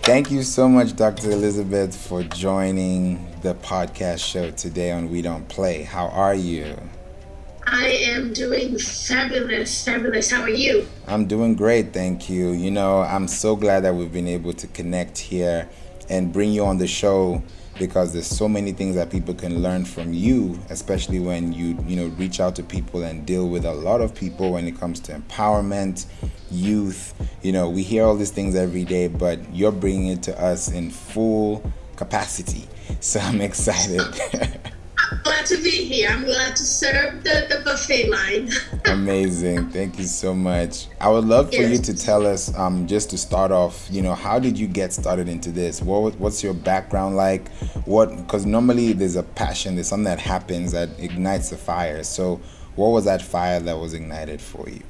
Thank you so much, Dr. Elizabeth, for joining the podcast show today on We Don't Play. How are you? I am doing fabulous, fabulous. How are you? I'm doing great, thank you. I'm so glad that we've been able to connect here and bring you on the show because there's so many things that people can learn from you, especially when you reach out to people and deal with a lot of people when it comes to empowerment, youth. We hear all these things every day, but you're bringing it to us in full capacity. So I'm excited. I'm glad to be here. I'm glad to serve the buffet line. Amazing. Thank you so much. I would love for you Yes. to tell us, just to start off, how did you get started into this? What's your background like? Because normally there's a passion, there's something that happens that ignites the fire. So what was that fire that was ignited for you?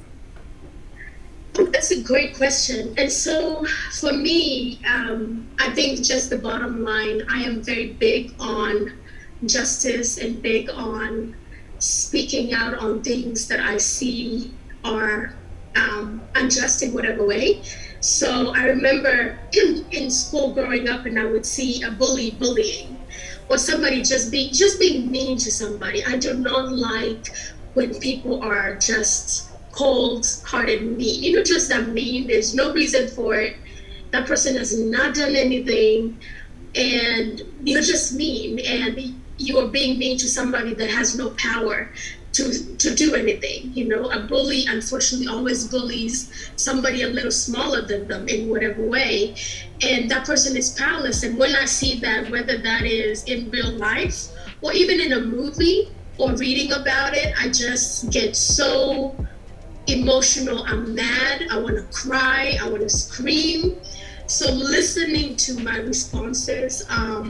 That's a great question. And so for me, I think just the bottom line, I am very big on justice and big on speaking out on things that I see are unjust in whatever way. So I remember in school growing up, and I would see a bullying, or somebody just being mean to somebody. I do not like when people are just cold-hearted mean. Just that mean. There's no reason for it. That person has not done anything, and you're just mean, and you are being mean to somebody that has no power to do anything. A bully unfortunately always bullies somebody a little smaller than them in whatever way, and that person is powerless. And when I see that, whether that is in real life or even in a movie or reading about it, I just get so emotional. I'm mad. I want to cry. I want to scream. So listening to my responses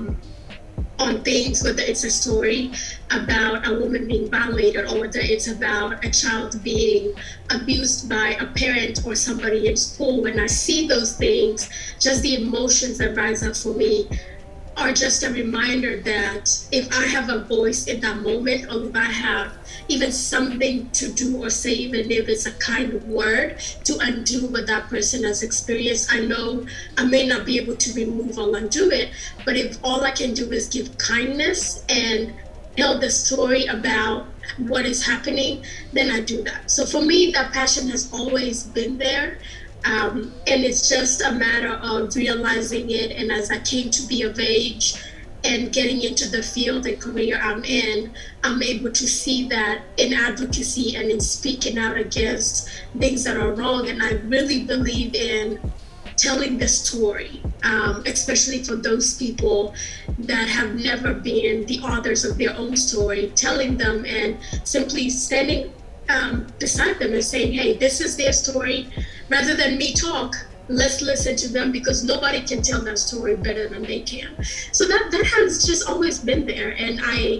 on things, whether it's a story about a woman being violated or whether it's about a child being abused by a parent or somebody in school, when I see those things, just the emotions that rise up for me are just a reminder that if I have a voice in that moment, or if I have even something to do or say, even if it's a kind of word to undo what that person has experienced, I know I may not be able to remove or undo it, but if all I can do is give kindness and tell the story about what is happening, then I do that. So for me, that passion has always been there. And it's just a matter of realizing it. And as I came to be of age and getting into the field and career I'm in, I'm able to see that in advocacy and in speaking out against things that are wrong. And I really believe in telling the story, especially for those people that have never been the authors of their own story, telling them and simply standing beside them and saying, hey, this is their story. Rather than me talk, let's listen to them, because nobody can tell that story better than they can. So that has just always been there, and I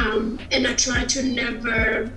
try to never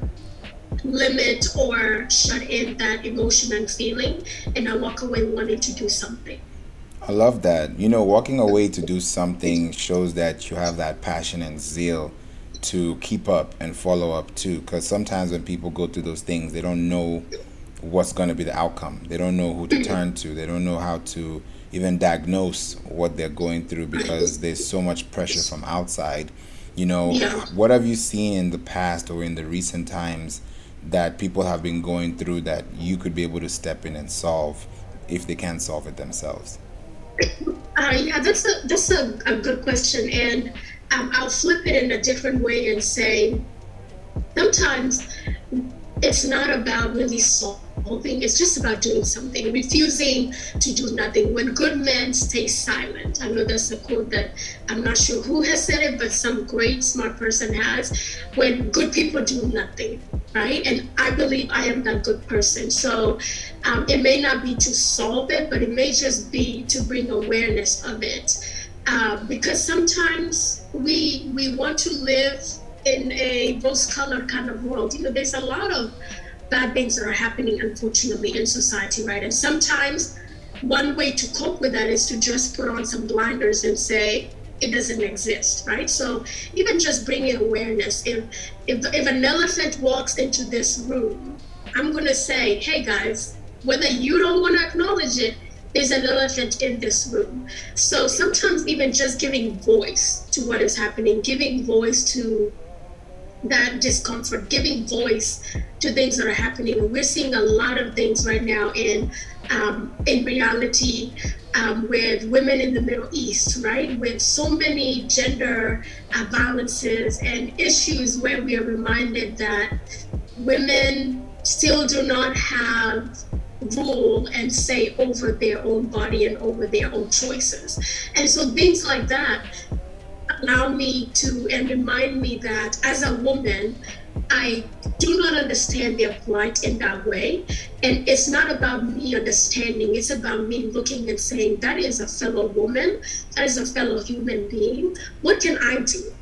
limit or shut in that emotion and feeling, and I walk away wanting to do something. I love that. Walking away to do something shows that you have that passion and zeal to keep up and follow up too. Because sometimes when people go through those things, they don't know what's going to be the outcome. They don't know who to turn to. They don't know how to even diagnose what they're going through because there's so much pressure from outside. Yeah. What have you seen in the past or in the recent times that people have been going through that you could be able to step in and solve if they can't solve it themselves? Yeah, that's a good question, and I'll flip it in a different way and say sometimes it's not about really solving, it's just about doing something, refusing to do nothing. When good men stay silent. I know that's a quote that I'm not sure who has said it, but some great smart person has. When good people do nothing, right? And I believe I am that good person. So it may not be to solve it, but it may just be to bring awareness of it. Because sometimes we want to live in a rose-colored kind of world. There's a lot of bad things that are happening, unfortunately, in society, right? And sometimes one way to cope with that is to just put on some blinders and say it doesn't exist, right? So even just bringing awareness. If an elephant walks into this room, I'm gonna say, hey guys, whether you don't want to acknowledge it, there's an elephant in this room. So sometimes even just giving voice to what is happening, giving voice to that discomfort, giving voice to things that are happening. We're seeing a lot of things right now in reality, with women in the Middle East, right? With so many gender violences and issues where we are reminded that women still do not have rule and say over their own body and over their own choices. And so things like that allow me to and remind me that as a woman, I do not understand their plight in that way. And it's not about me understanding, it's about me looking and saying, that is a fellow woman, that is a fellow human being. What can I do?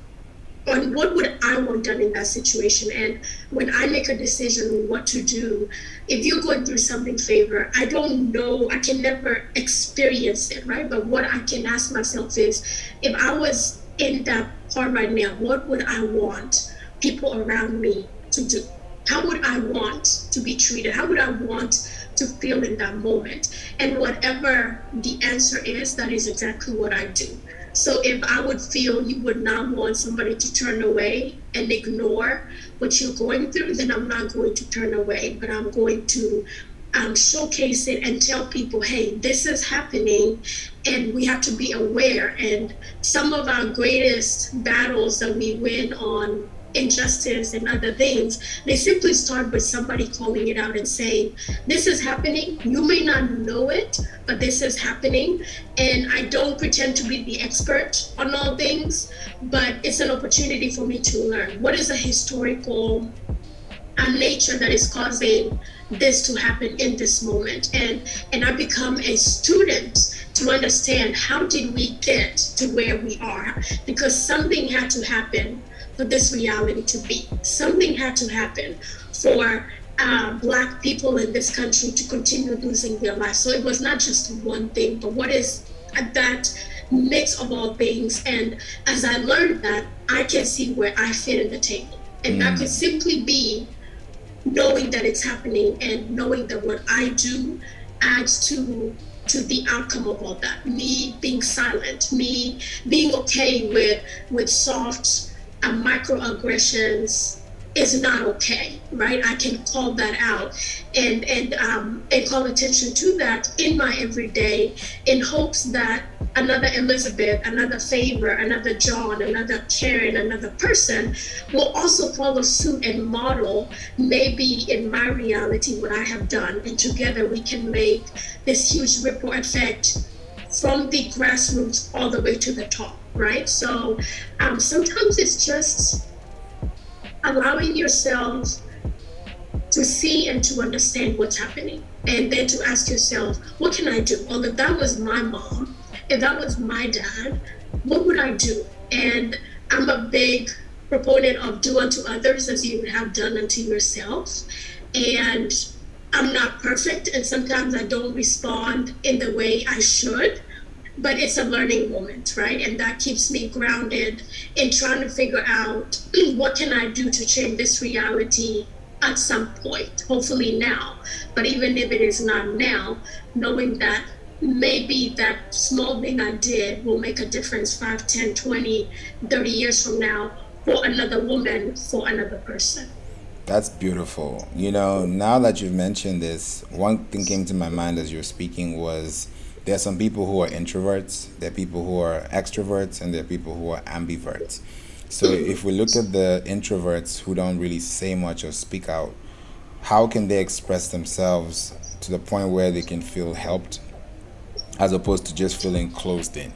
On what would I want done in that situation? And when I make a decision on what to do, if you're going through something, Favor, I don't know, I can never experience it, right? But what I can ask myself is, if I was in that part right now, what would I want people around me to do? How would I want to be treated? How would I want to feel in that moment? And whatever the answer is, that is exactly what I do. So if I would feel you would not want somebody to turn away and ignore what you're going through, then I'm not going to turn away, but I'm going to showcase it and tell people, hey, this is happening and we have to be aware. And some of our greatest battles that we win on injustice and other things, they simply start with somebody calling it out and saying, this is happening. You may not know it, but this is happening. And I don't pretend to be the expert on all things, but it's an opportunity for me to learn. What is a historical nature that is causing this to happen in this moment? And I become a student to understand, how did we get to where we are? Because something had to happen for this reality to be. Something had to happen for Black people in this country to continue losing their lives. So it was not just one thing, but what is that mix of all things? And as I learned that, I can see where I fit in the table. And that could simply be knowing that it's happening and knowing that what I do adds to the outcome of all that. Me being silent, me being okay with soft microaggressions is not okay, right? I can call that out and call attention to that in my everyday, in hopes that another Elizabeth, another Favor, another John, another Karen, another person will also follow suit and model maybe in my reality what I have done. And together we can make this huge ripple effect from the grassroots all the way to the top, right? So sometimes it's just allowing yourself to see and to understand what's happening, and then to ask yourself, what can I do? Well, if that was my mom, if that was my dad, what would I do? And I'm a big proponent of do unto others as you would have done unto yourself. And I'm not perfect, and sometimes I don't respond in the way I should, but it's a learning moment, right? And that keeps me grounded in trying to figure out what can I do to change this reality at some point, hopefully now. But even if it is not now, knowing that maybe that small thing I did will make a difference 5, 10, 20, 30 years from now for another woman, for another person. That's beautiful. You know, now that you've mentioned this, one thing came to my mind as you were speaking was, there are some people who are introverts, there are people who are extroverts, and there are people who are ambiverts. So if we look at the introverts who don't really say much or speak out, how can they express themselves to the point where they can feel helped as opposed to just feeling closed in?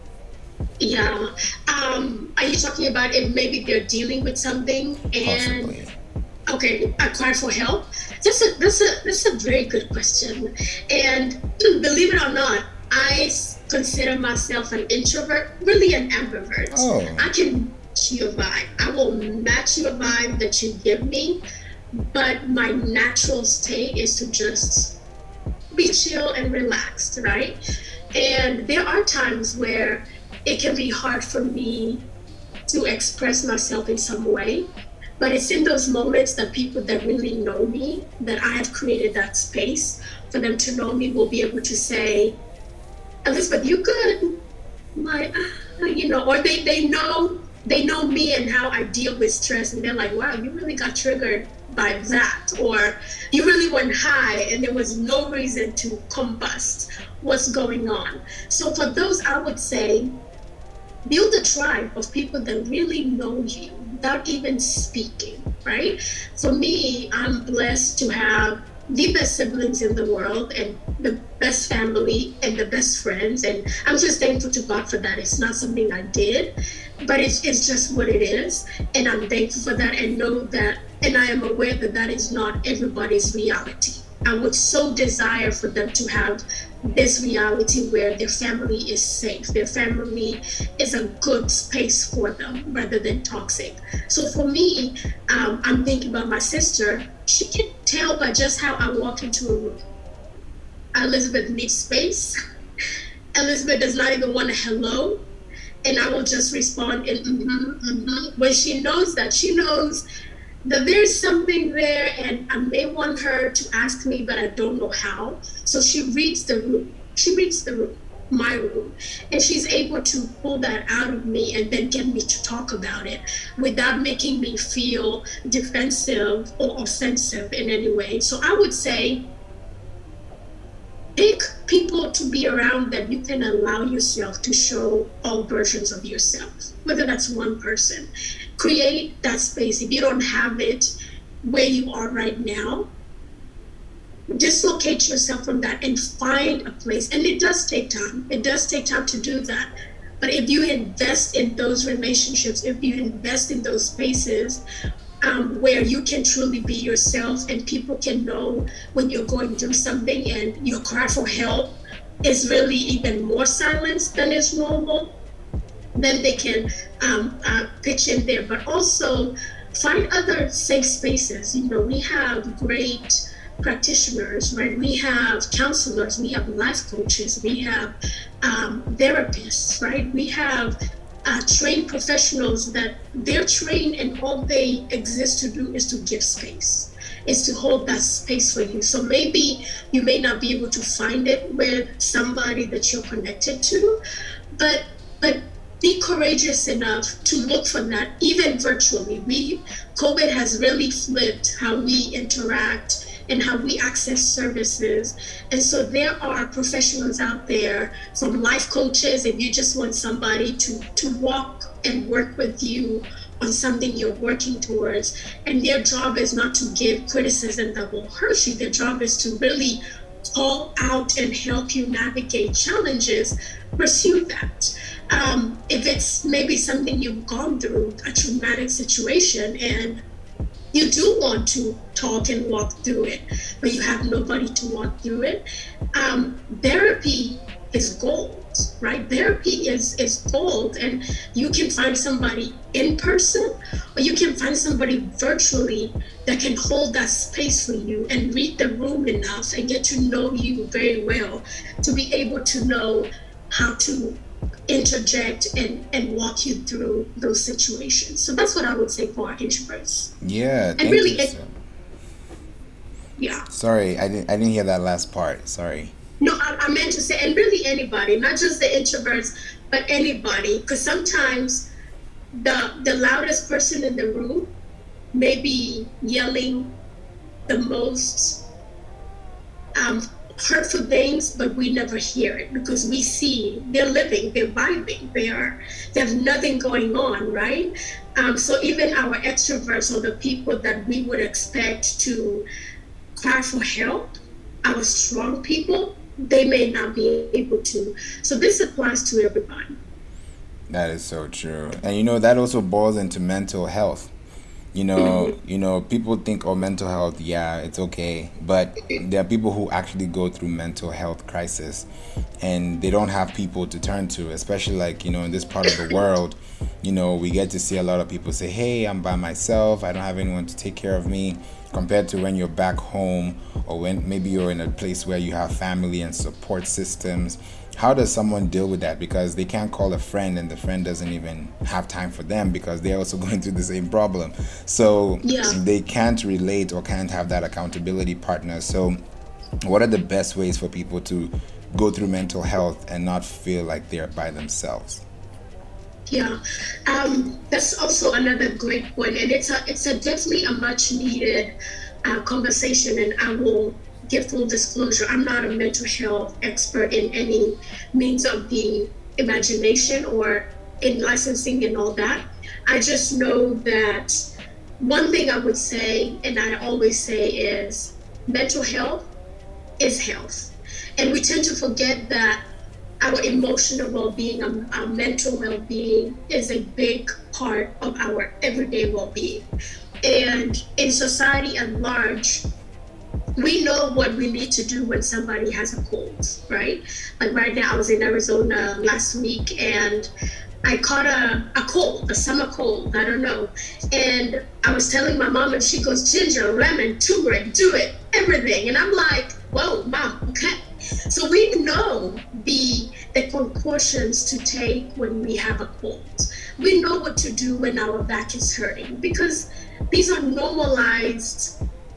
Yeah. Are you talking about if maybe they're dealing with something and Possibly. okay, a cry for help? That's a very good question. And believe it or not, I consider myself an introvert, really an ambivert. Oh. I can match your vibe. I will match your vibe that you give me, but my natural state is to just be chill and relaxed, right? And there are times where it can be hard for me to express myself in some way. But it's in those moments that people that really know me, that I have created that space for them to know me, will be able to say, Elizabeth, you good? My, or they know me and how I deal with stress, and they're like, wow, you really got triggered by that, or you really went high and there was no reason to combust. What's going on? So for those, I would say, build a tribe of people that really know you without even speaking, right? For me, I'm blessed to have the best siblings in the world and the best family and the best friends. And I'm just thankful to God for that. It's not something I did, but it's just what it is. And I'm thankful for that, and know that, and I am aware that that is not everybody's reality. I would so desire for them to have this reality where their family is safe, their family is a good space for them rather than toxic. So for me, I'm thinking about my sister. She can tell by just how I walk into a room. Elizabeth needs space. Elizabeth does not even want a hello. And I will just respond in when she knows that. She knows that there's something there, and I may want her to ask me, but I don't know how. So she reads the room. She reads the room, my room, and she's able to pull that out of me and then get me to talk about it without making me feel defensive or offensive in any way. So I would say, pick people to be around that you can allow yourself to show all versions of yourself, whether that's one person. Create that space. If you don't have it where you are right now, dislocate yourself from that and find a place. And it does take time. It does take time to do that. But if you invest in those relationships, if you invest in those spaces, where you can truly be yourself and people can know when you're going through something and your cry for help is really even more silenced than is normal, then they can pitch in there. But also find other safe spaces. We have great practitioners, right? We have counselors, we have life coaches, we have therapists, right? We have trained professionals that they're trained, and all they exist to do is to give space, is to hold that space for you. So maybe you may not be able to find it with somebody that you're connected to, but be courageous enough to look for that, even virtually. COVID has really flipped how we interact and how we access services. And so there are professionals out there, from life coaches, if you just want somebody to walk and work with you on something you're working towards. And their job is not to give criticism that will hurt you. Their job is to really call out and help you navigate challenges. Pursue that. If it's maybe something you've gone through, a traumatic situation, and you do want to talk and walk through it, but you have nobody to walk through it, therapy is gold, right? Therapy is gold, and you can find somebody in person, or you can find somebody virtually that can hold that space for you and read the room enough and get to know you very well to be able to know how to interject and walk you through those situations. So that's what I would say for our introverts. Yeah, and really, yeah. Sorry, I didn't hear that last part. Sorry. No, I meant to say, and really anybody, not just the introverts, but anybody, because sometimes the loudest person in the room may be yelling the most hurtful things, but we never hear it because we see they're living, they're vibing, they have nothing going on, right? So even our extroverts, or the people that we would expect to cry for help, our strong people, they may not be able to. So this applies to everybody. That is so true. And that also boils into mental health. People think, oh, mental health, yeah, it's okay. But there are people who actually go through mental health crisis, and they don't have people to turn to, especially in this part of the world. We get to see a lot of people say, hey, I'm by myself, I don't have anyone to take care of me, compared to when you're back home, or when maybe you're in a place where you have family and support systems. how does someone deal with that? Because they can't call a friend and the friend doesn't even have time for them because they're also going through the same problem. So Yeah. they can't relate or can't have that accountability partner. So what are the best ways for people to go through mental health and not feel like they're by themselves? Yeah, that's also another great point, and it's a definitely a much needed conversation. And I will give full disclosure: I'm not a mental health expert in any means of the imagination or in licensing and all that. I just know that one thing I would say, and I always say, is mental health is health, and we tend to forget that our emotional well-being, our mental well-being is a big part of our everyday well-being. And in society at large, we know what we need to do when somebody has a cold, right? Like right now, I was in Arizona last week and I caught a cold, a summer cold, I don't know. And I was telling my mom, and she goes, ginger, lemon, turmeric, do it, everything. And I'm like, whoa, mom, okay. So we know the precautions to take when we have a cold. We know what to do when our back is hurting because these are normalized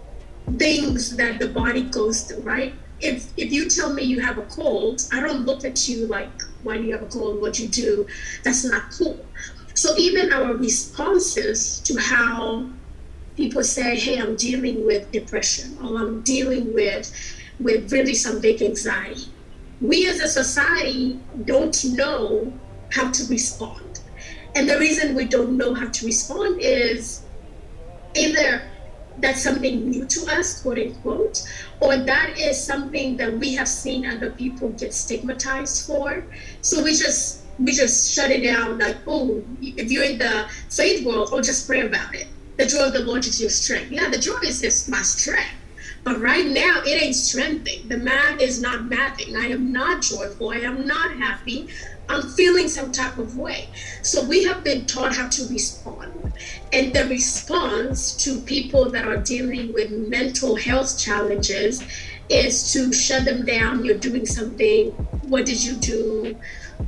things that the body goes through, right? If you tell me you have a cold, I don't look at you like, why do you have a cold? What you do? That's not cool. So even our responses to how people say, hey, I'm dealing with depression or I'm dealing with really some big anxiety. We as a society don't know how to respond. And the reason we don't know how to respond is either that's something new to us, quote unquote, or that is something that we have seen other people get stigmatized for. So we just shut it down like, oh, if you're in the faith world, oh, just pray about it. The joy of the Lord is your strength. Yeah, the joy is just my strength. But right now, it ain't strengthening. The math is not mathing. I am not joyful. I am not happy. I'm feeling some type of way. So we have been taught how to respond. And the response to people that are dealing with mental health challenges is to shut them down. You're doing something. What did you do?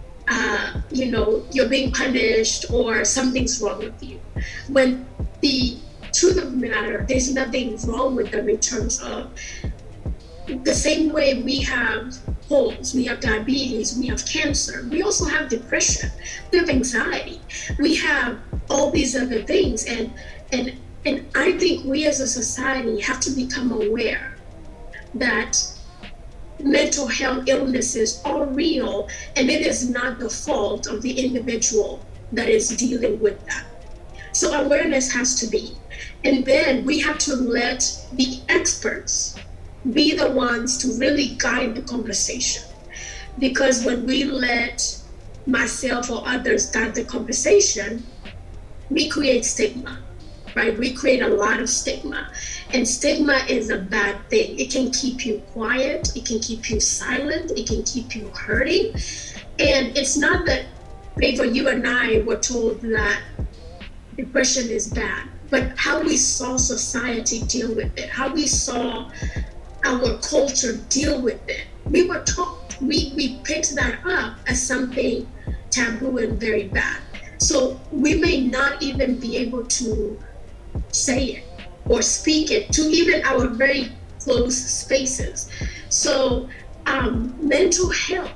You're being punished or something's wrong with you. When the truth of the matter, there's nothing wrong with them in terms of the same way we have colds, we have diabetes, we have cancer, we also have depression, we have anxiety, we have all these other things. And I think we as a society have to become aware that mental health illnesses are real and it is not the fault of the individual that is dealing with that. So awareness has to be. And then we have to let the experts be the ones to really guide the conversation. Because when we let myself or others guide the conversation, we create stigma, right? We create a lot of stigma. And stigma is a bad thing. It can keep you quiet, it can keep you silent, it can keep you hurting. And it's not that Favor, you and I were told that depression is bad, but how we saw society deal with it, how we saw our culture deal with it. We were taught, we picked that up as something taboo and very bad. So we may not even be able to say it or speak it to even our very close spaces. So mental health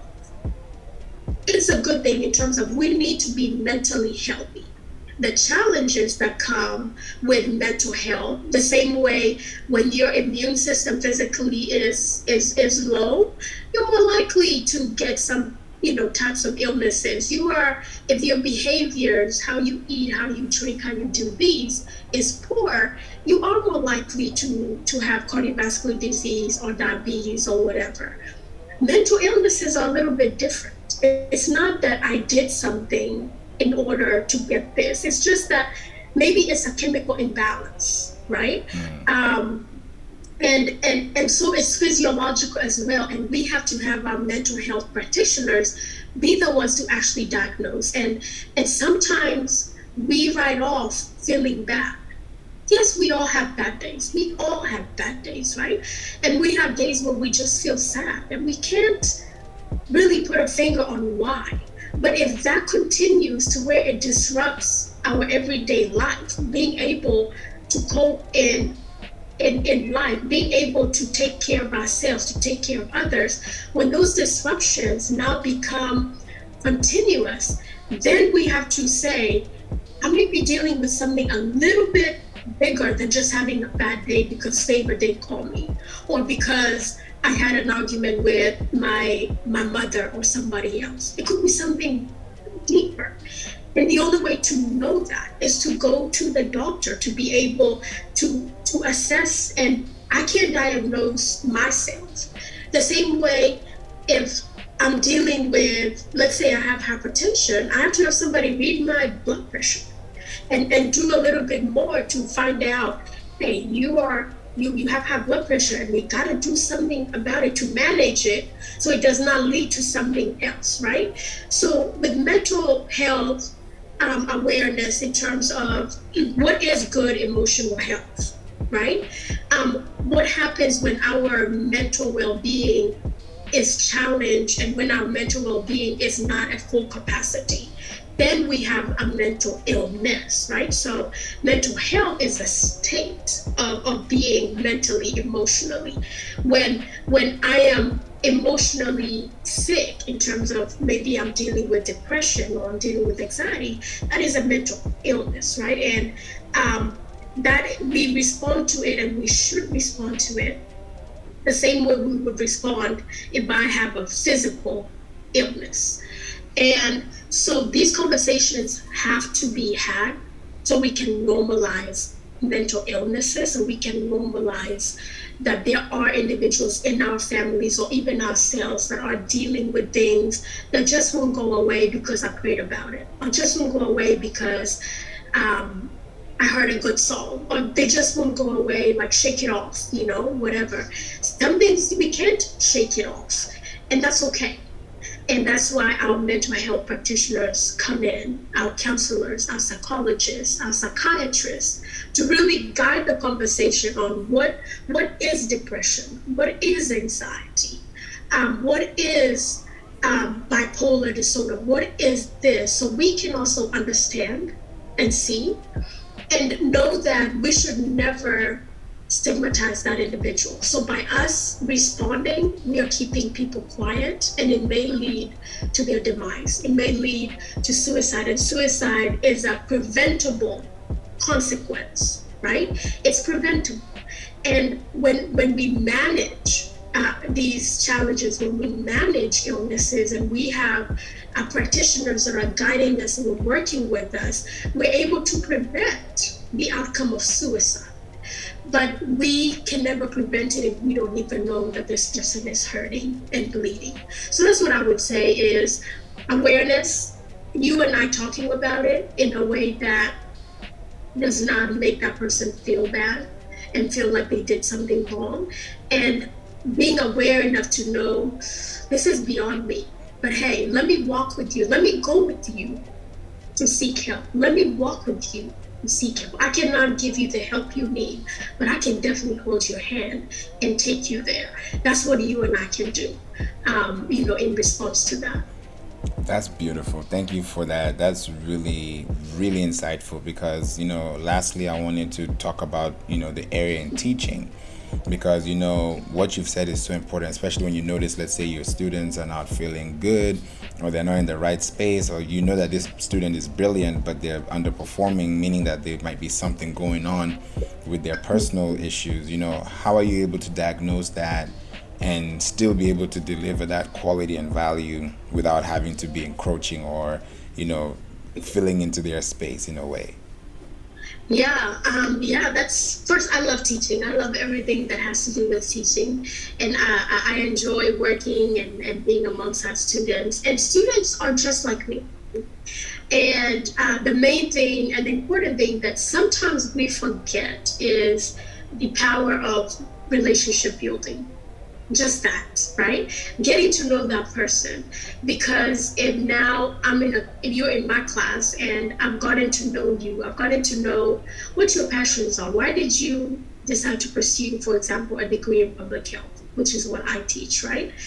is a good thing in terms of we need to be mentally healthy. The challenges that come with mental health, the same way when your immune system physically is low, you're more likely to get some types of illnesses. If your behaviors, how you eat, how you drink, how you do these is poor, you are more likely to have cardiovascular disease or diabetes or whatever. Mental illnesses are a little bit different. It's not that I did something in order to get this. It's just that maybe it's a chemical imbalance, right? And so it's physiological as well. And we have to have our mental health practitioners be the ones to actually diagnose. And sometimes we write off feeling bad. Yes, we all have bad days. We all have bad days, right? And we have days where we just feel sad and we can't really put a finger on why. But if that continues to where it disrupts our everyday life, being able to cope in life, being able to take care of ourselves, to take care of others, when those disruptions now become continuous, then we have to say, I may be dealing with something a little bit bigger than just having a bad day because Favor didn't call me, or because I had an argument with my mother or somebody else. It could be something deeper. And the only way to know that is to go to the doctor to be able to assess. And I can't diagnose myself. The same way, if I'm dealing with, let's say I have hypertension, I have to have somebody read my blood pressure and do a little bit more to find out, hey, you have high blood pressure and we got to do something about it to manage it so it does not lead to something else, right? So with mental health awareness in terms of what is good emotional health, right? What happens when our mental well-being is challenged and when our mental well-being is not at full capacity? Then we have a mental illness, right? So mental health is a state of being mentally, emotionally. When I am emotionally sick in terms of maybe I'm dealing with depression or I'm dealing with anxiety, that is a mental illness, right? And that we respond to it, and we should respond to it the same way we would respond if I have a physical illness. And so these conversations have to be had so we can normalize mental illnesses, so we can normalize that there are individuals in our families or even ourselves that are dealing with things that just won't go away because I prayed about it, or just won't go away because I heard a good song, or they just won't go away, like shake it off, whatever. Some things we can't shake it off, and that's okay. And that's why our mental health practitioners come in, our counselors, our psychologists, our psychiatrists, to really guide the conversation on what is depression, what is anxiety, what is bipolar disorder, what is this, so we can also understand and see and know that we should never stigmatize that individual. So by us responding, we are keeping people quiet, and it may lead to their demise. It may lead to suicide, and suicide is a preventable consequence, right? It's preventable. And when we manage these challenges, when we manage illnesses, and we have practitioners that are guiding us and working with us, we're able to prevent the outcome of suicide. But we can never prevent it if we don't even know that this person is hurting and bleeding. So that's what I would say is awareness, you and I talking about it in a way that does not make that person feel bad and feel like they did something wrong, and being aware enough to know this is beyond me. But hey, let me walk with you. Let me go with you to seek help. Let me walk with you to seek help. I cannot give you the help you need, but I can definitely hold your hand and take you there. That's what you and I can do, in response to that. That's beautiful. Thank you for that. That's really, really insightful because, lastly, I wanted to talk about, the area in teaching. Because what you've said is so important, especially when you notice, let's say your students are not feeling good, or they're not in the right space, or that this student is brilliant but they're underperforming, meaning that there might be something going on with their personal issues. How are you able to diagnose that and still be able to deliver that quality and value without having to be encroaching or filling into their space in a way? That's first. I love teaching. I love everything that has to do with teaching, and I enjoy working and being amongst our students. And students are just like me. And the main thing and the important thing that sometimes we forget is the power of relationship building. Just that, right? Getting to know that person. Because if now if you're in my class and I've gotten to know you, I've gotten to know what your passions are. Why did you decide to pursue, for example, a degree in public health, which is what I teach, right?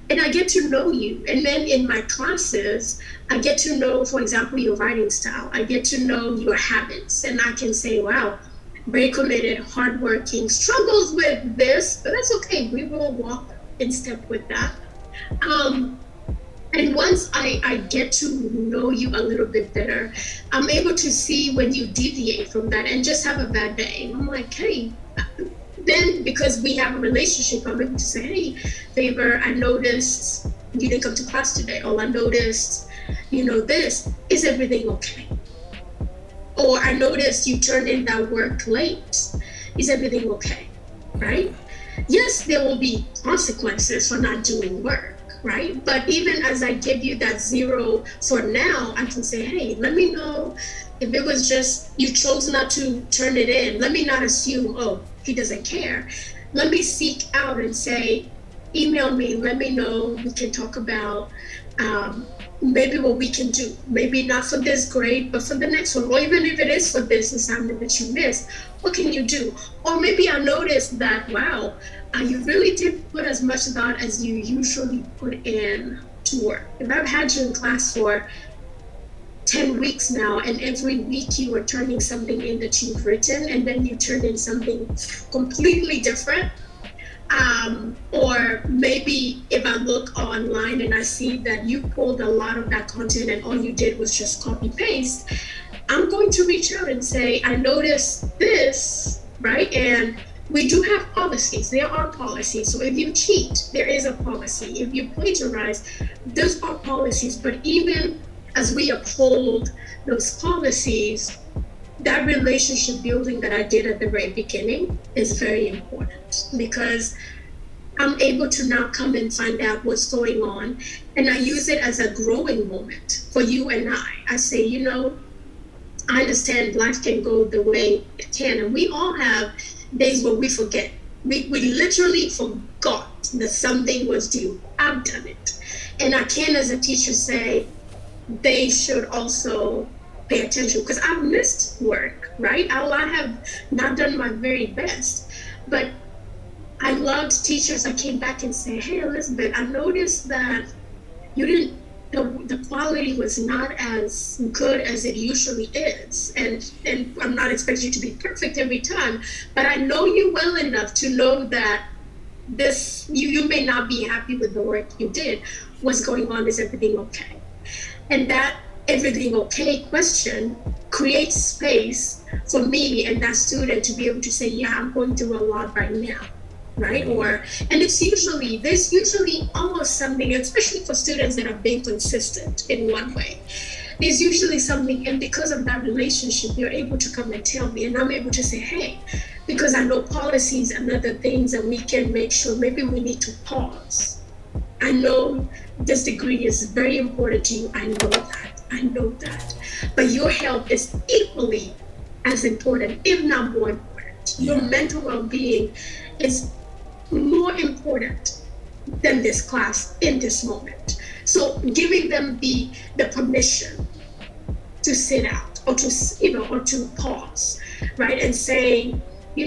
and I get to know you. And then in my classes, I get to know, for example, your writing style. I get to know your habits, and I can say, wow, very committed, hardworking, struggles with this, but that's okay. We will walk in step with that. Um, and once I get to know you a little bit better, I'm able to see when you deviate from that and just have a bad day. I'm like, hey, then because we have a relationship, I'm able to say, hey, Favor, I noticed you didn't come to class today. Or I noticed, this. Is everything okay? Or I noticed you turned in that work late. Is everything okay? Right? Yes, there will be consequences for not doing work, right? But even as I give you that 0 for now, I can say, hey, let me know if it was just you chose not to turn it in. Let me not assume, oh, he doesn't care. Let me seek out and say, email me, let me know. We can talk about maybe what we can do. Maybe not for this grade, but for the next one. Or even if it is for this assignment that you missed, what can you do? Or maybe I noticed that, wow, you really didn't put as much thought as you usually put in to work. If I've had you in class for 10 weeks now, and every week you are turning something in that you've written, and then you turn in something completely different. Or maybe if I look online and I see that you pulled a lot of that content and all you did was just copy paste, I'm going to reach out and say, I noticed this, right? And we do have policies. There are policies. So if you cheat, there is a policy. If you plagiarize, those are policies. But even as we uphold those policies, that relationship building that I did at the very beginning is very important, because I'm able to now come and find out what's going on. And I use it as a growing moment for you and I. I say, I understand life can go the way it can. And we all have days where we forget. We literally forgot that something was due. I've done it. And I can, as a teacher, say they should also pay attention, because I've missed work, right? I have not done my very best. But I loved teachers that came back and say, hey, Elizabeth, I noticed that you didn't, the quality was not as good as it usually is. And I'm not expecting you to be perfect every time, but I know you well enough to know that this, you may not be happy with the work you did. What's going on? Is everything okay? And that everything okay question creates space for me and that student to be able to say, yeah, I'm going through a lot right now, right? And there's usually almost something, especially for students that have been consistent in one way. There's usually something, and because of that relationship, you're able to come and tell me, and I'm able to say, hey, because I know policies and other things that we can make sure maybe we need to pause. I know this degree is very important to you. I know that. But your health is equally as important, if not more important. Yeah. Your mental well-being is more important than this class in this moment. So giving them the permission to sit out or to pause, right? And saying,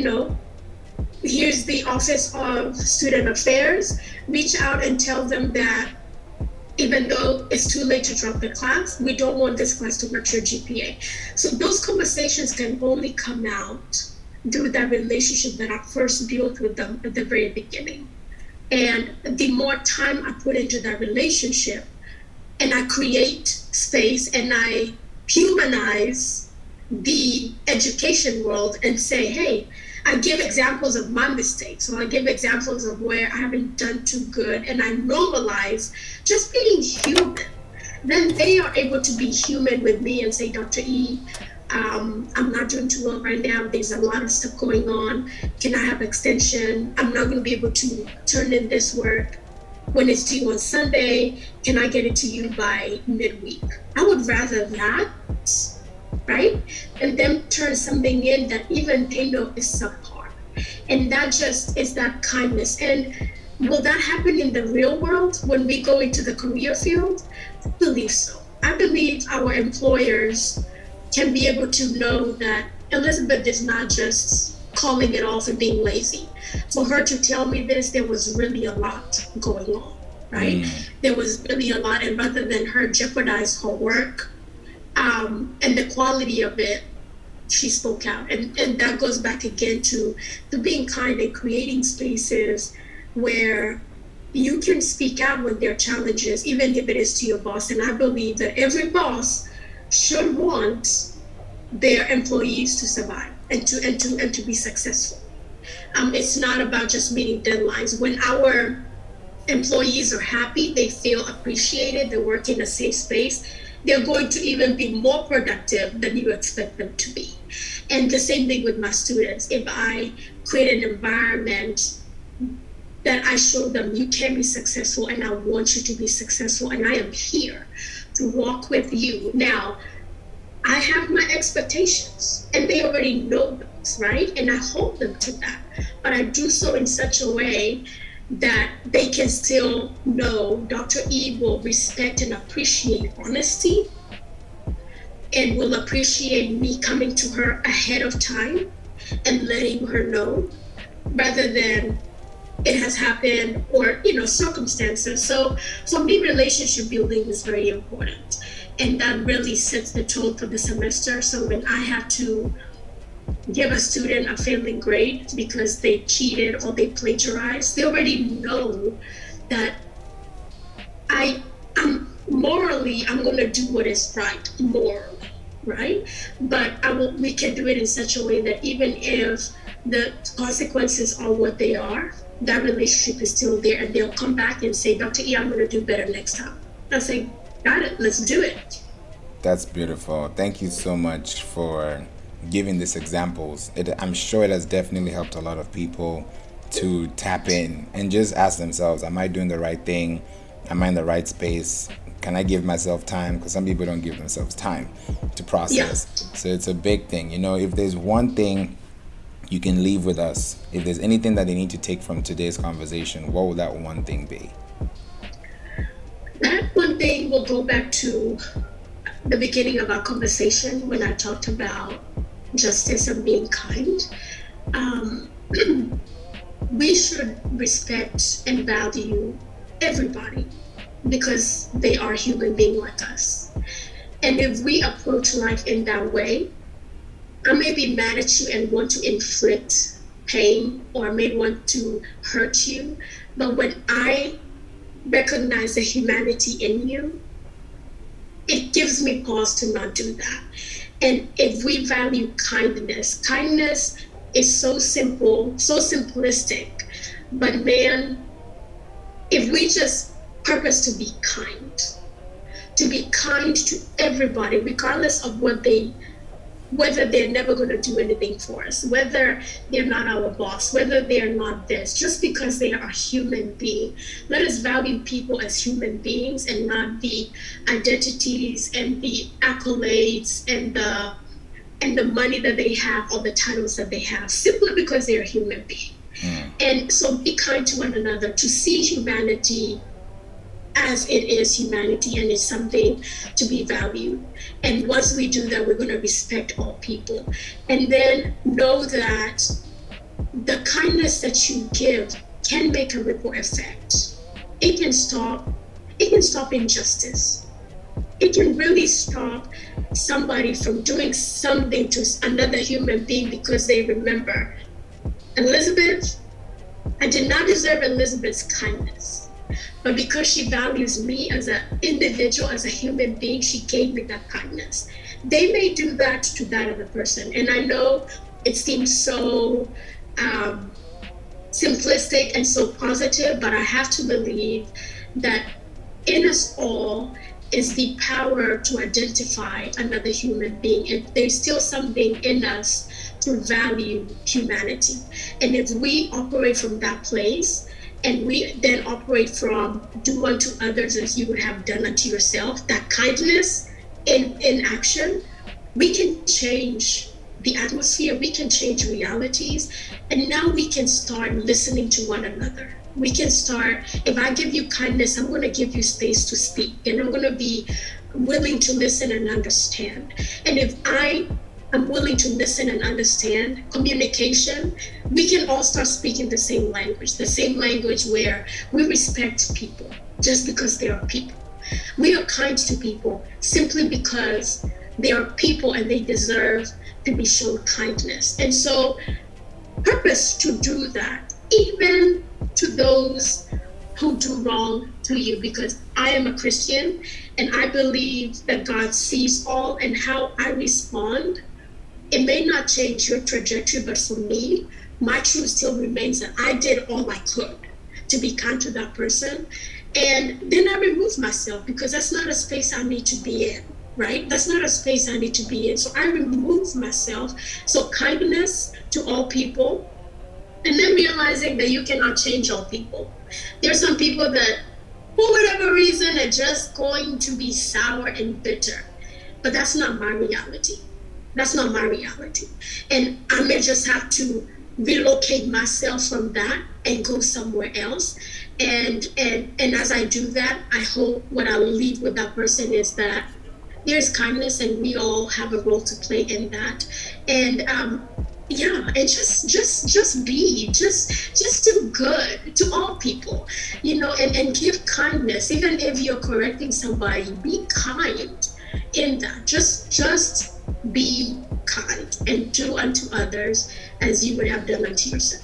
here's the Office of Student Affairs, reach out and tell them that even though it's too late to drop the class, we don't want this class to hurt your GPA. So those conversations can only come out through that relationship that I first built with them at the very beginning. And the more time I put into that relationship, and I create space and I humanize the education world and say, hey, I give examples of my mistakes, so I give examples of where I haven't done too good, and I normalize just being human. Then they are able to be human with me and say, Dr. E, I'm not doing too well right now. There's a lot of stuff going on. Can I have extension? I'm not going to be able to turn in this work when it's due on Sunday. Can I get it to you by midweek? I would rather that, right? And then turn something in that even they know is subpar. And that just is that kindness. And will that happen in the real world when we go into the career field? I believe so. I believe our employers can be able to know that Elizabeth is not just calling it off and being lazy. For her to tell me this, there was really a lot going on. right? There was really a lot, and rather than her jeopardize her work and the quality of it, she spoke out. And that goes back again to being kind and creating spaces where you can speak out when there are challenges, even if it is to your boss. And I believe that every boss should want their employees to survive and to be successful. It's not about just meeting deadlines. When our employees are happy, they feel appreciated, they work in a safe space, they're going to even be more productive than you expect them to be. And the same thing with my students. If I create an environment that I show them you can be successful and I want you to be successful and I am here to walk with you. Now, I have my expectations and they already know those, right? And I hold them to that. But I do so in such a way that they can still know Dr. E will respect and appreciate honesty and will appreciate me coming to her ahead of time and letting her know rather than it has happened or, circumstances. So for me, relationship building is very important. And that really sets the tone for the semester. So when I have to give a student a failing grade because they cheated or they plagiarized, they already know that I'm morally, I'm going to do what is right, morally, right? But we can do it in such a way that even if the consequences are what they are, that relationship is still there, and they'll come back and say, Dr. E, I'm going to do better next time. I say, got it, let's do it. That's beautiful. Thank you so much for giving these examples. I'm sure it has definitely helped a lot of people to tap in and just ask themselves, am I doing the right thing? Am I in the right space? Can I give myself time? Because some people don't give themselves time to process. Yeah. So it's a big thing. If there's one thing you can leave with us, if there's anything that they need to take from today's conversation, what would that one thing be? That one thing will go back to the beginning of our conversation when I talked about justice and being kind. We should respect and value everybody because they are human beings like us. And if we approach life in that way, I may be mad at you and want to inflict pain or may want to hurt you, but when I recognize the humanity in you, it gives me pause to not do that. And if we value kindness is so simple, so simplistic, but man, if we just purpose to be kind to everybody, regardless of whether they're never going to do anything for us, whether they're not our boss, whether they're not this, just because they are a human being. Let us value people as human beings and not the identities and the accolades and the money that they have or the titles that they have, simply because they're a human being. And so be kind to one another, to see humanity as it is humanity, and it's something to be valued. And once we do that, we're going to respect all people. And then know that the kindness that you give can make a ripple effect. It can stop injustice. It can really stop somebody from doing something to another human being because they remember, Elizabeth, I did not deserve Elizabeth's kindness. But because she values me as an individual, as a human being, she gave me that kindness. They may do that to that other person. And I know it seems so simplistic and so positive, but I have to believe that in us all is the power to identify another human being. And there's still something in us to value humanity. And if we operate from that place, and we then operate from do unto others as you would have done unto yourself, that kindness in action, we can change the atmosphere, we can change realities, and now we can start listening to one another. We can start, if I give you kindness, I'm going to give you space to speak, and I'm going to be willing to listen and understand. And if I'm willing to listen and understand communication, we can all start speaking the same language where we respect people. just because they are people. We are kind to people simply because they are people and they deserve to be shown kindness. And so, purpose to do that, even to those who do wrong to you, because I am a Christian and I believe that God sees all, and how I respond, it may not change your trajectory, but for me, my truth still remains that I did all I could to be kind to that person. And then I remove myself because that's not a space I need to be in, right? That's not a space I need to be in. So I remove myself. So kindness to all people, and then realizing that you cannot change all people. There are some people that, for whatever reason, are just going to be sour and bitter. But that's not my reality. That's not my reality. And I may just have to relocate myself from that and go somewhere else. And as I do that, I hope what I will leave with that person is that there's kindness and we all have a role to play in that. And yeah, and just do good to all people, and give kindness. Even if you're correcting somebody, be kind in that. Just be kind and do unto others as you would have done unto yourself.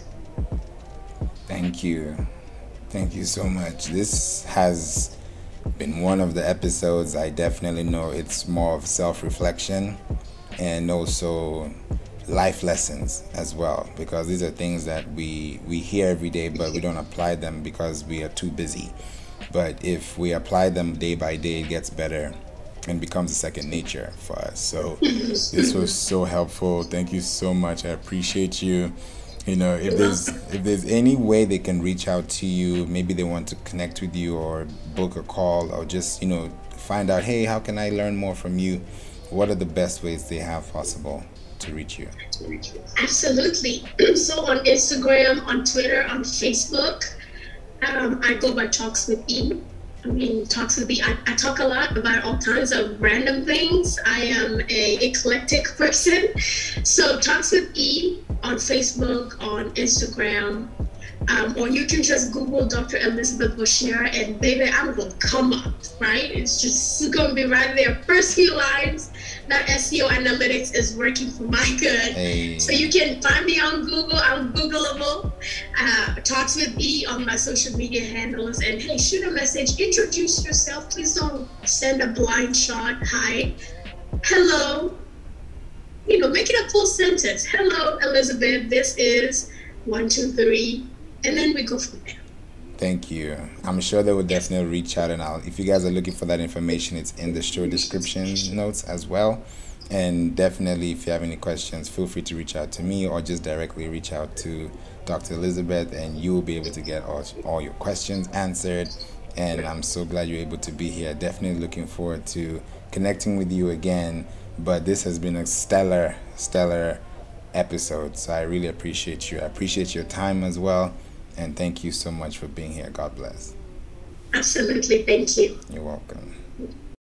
Thank you. Thank you so much. This has been one of the episodes. I definitely know it's more of self-reflection and also life lessons as well, because these are things that we hear every day, but we don't apply them because we are too busy. But if we apply them day by day, it gets better and becomes a second nature for us. So this was so helpful. Thank you so much. I appreciate you. If there's any way they can reach out to you, maybe they want to connect with you or book a call, or just find out, hey, how can I learn more from you? What are the best ways they have possible to reach you? Absolutely. So on Instagram, on Twitter, on Facebook, I go by Talks with E. Talks with E. I talk a lot about all kinds of random things. I am a eclectic person. So Talks with E on Facebook, on Instagram, or you can just Google Dr. Elizabeth Bashir, and baby, I'm gonna come up, right? It's gonna be right there. First few lines. That SEO analytics is working for my good. Hey. So you can find me on Google. I'm Googleable. Talks with E on my social media handles. And hey, shoot a message. Introduce yourself. Please don't send a blind shot. Hi. Hello. Make it a full sentence. Hello, Elizabeth. This is 1, 2, 3. And then we go from there. Thank you. I'm sure they will definitely reach out, and if you guys are looking for that information, it's in the show description notes as well. And definitely, if you have any questions, feel free to reach out to me or just directly reach out to Dr. Elizabeth, and you will be able to get all your questions answered. And I'm so glad you're able to be here. Definitely looking forward to connecting with you again. But this has been a stellar episode, so I really appreciate you. I appreciate your time as well. And thank you so much for being here. God bless. Absolutely. Thank you. You're welcome.